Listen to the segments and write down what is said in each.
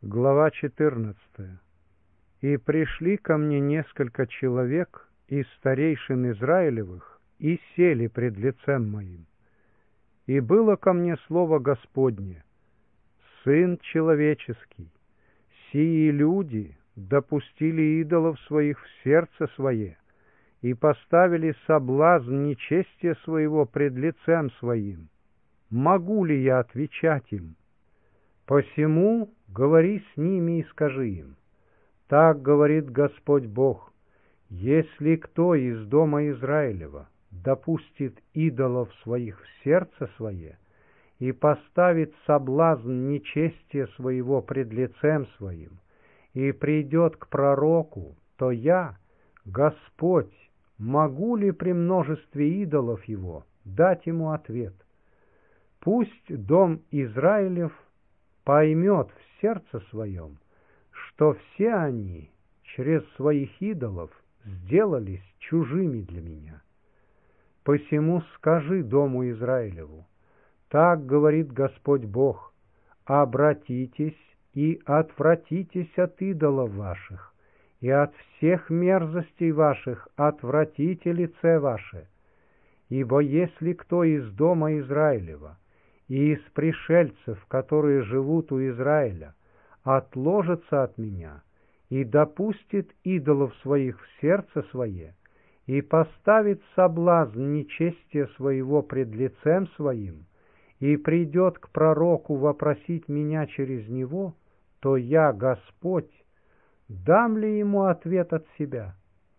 Глава 14. «И пришли ко мне несколько человек из старейшин Израилевых, и сели пред лицем моим. И было ко мне слово Господне: Сын человеческий, сии люди допустили идолов своих в сердце свое, и поставили соблазн нечестия своего пред лицем своим. Могу ли я отвечать им? Посему говори с ними и скажи им: так говорит Господь Бог: если кто из дома Израилева допустит идолов своих в сердце свое и поставит соблазн нечестия своего пред лицем своим и придет к пророку, то я, Господь, могу ли при множестве идолов его дать ему ответ? Пусть дом Израилев поймет в сердце своем, что все они через своих идолов сделались чужими для меня. Посему скажи дому Израилеву: так говорит Господь Бог: обратитесь и отвратитесь от идолов ваших, и от всех мерзостей ваших отвратите лице ваше. Ибо если кто из дома Израилева и из пришельцев, которые живут у Израиля, отложится от меня и допустит идолов своих в сердце свое и поставит соблазн нечестия своего пред лицем своим и придет к пророку вопросить меня через него, то я, Господь, дам ли ему ответ от себя?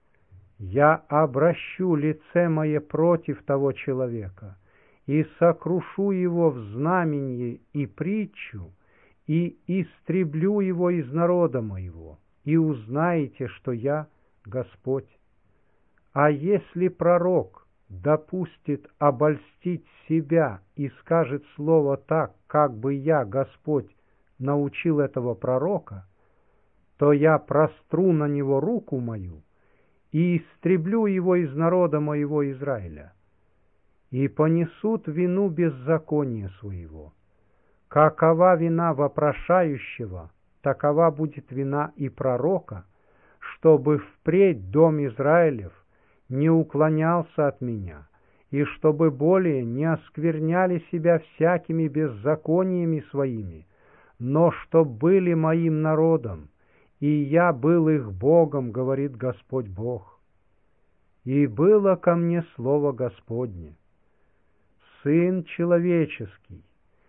Я обращу лице мое против того человека и сокрушу его в знаменье и притчу, и истреблю его из народа моего, и узнаете, что я Господь. А если пророк допустит обольстить себя и скажет слово так, как бы я, Господь, научил этого пророка, то я простру на него руку мою и истреблю его из народа моего Израиля, и понесут вину беззакония своего. Какова вина вопрошающего, такова будет вина и пророка, чтобы впредь дом Израилев не уклонялся от меня, и чтобы более не оскверняли себя всякими беззакониями своими, но чтоб были моим народом, и я был их Богом, говорит Господь Бог. И было ко мне слово Господне: Сын человеческий,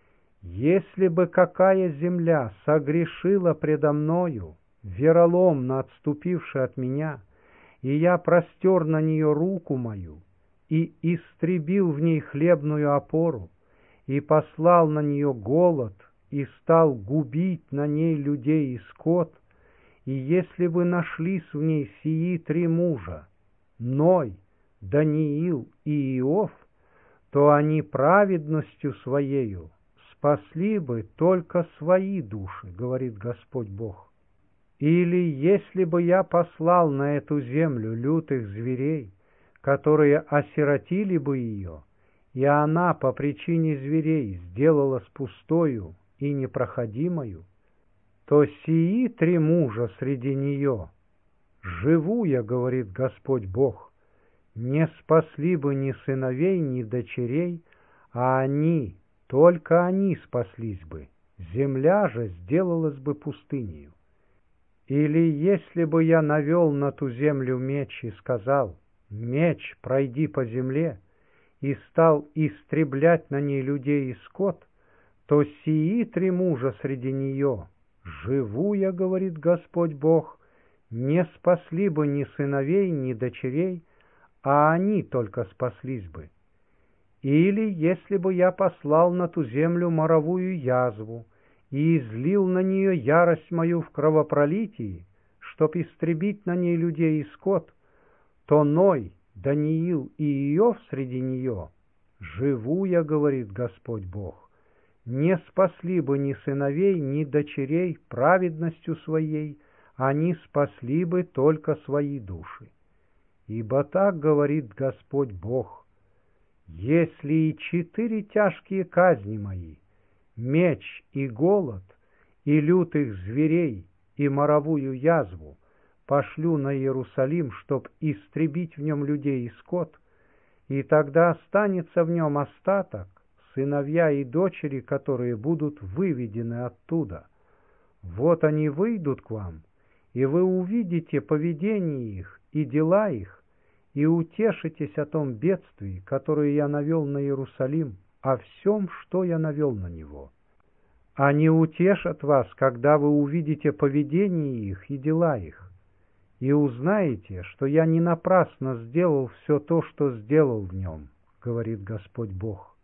если бы какая земля согрешила предо мною, вероломно отступивши от меня, и я простер на нее руку мою, и истребил в ней хлебную опору, и послал на нее голод, и стал губить на ней людей и скот, и если бы нашлись в ней сии три мужа, Ной, Даниил и Иов, то они праведностью своею спасли бы только свои души, говорит Господь Бог. Или если бы я послал на эту землю лютых зверей, которые осиротили бы ее, и она по причине зверей сделалась пустою и непроходимою, то сии три мужа среди нее, живу я, говорит Господь Бог, не спасли бы ни сыновей, ни дочерей, а они, только они спаслись бы, земля же сделалась бы пустынею. Или если бы я навел на ту землю меч и сказал: меч, пройди по земле, и стал истреблять на ней людей и скот, то сии три мужа среди нее, живу я, говорит Господь Бог, не спасли бы ни сыновей, ни дочерей, а они только спаслись бы. Или если бы я послал на ту землю моровую язву и излил на нее ярость мою в кровопролитии, чтоб истребить на ней людей и скот, то Ной, Даниил и Иов среди нее, живу я, говорит Господь Бог, не спасли бы ни сыновей, ни дочерей праведностью своей, они спасли бы только свои души. Ибо так говорит Господь Бог: если и 4 тяжкие казни мои, меч и голод, и лютых зверей, и моровую язву пошлю на Иерусалим, чтоб истребить в нем людей и скот, и тогда останется в нем остаток, сыновья и дочери, которые будут выведены оттуда. Вот они выйдут к вам, и вы увидите поведение их и дела их, и утешитесь о том бедствии, которое я навел на Иерусалим, о всем, что я навел на него. Они утешат вас, когда вы увидите поведение их и дела их, и узнаете, что я не напрасно сделал все то, что сделал в нем, говорит Господь Бог.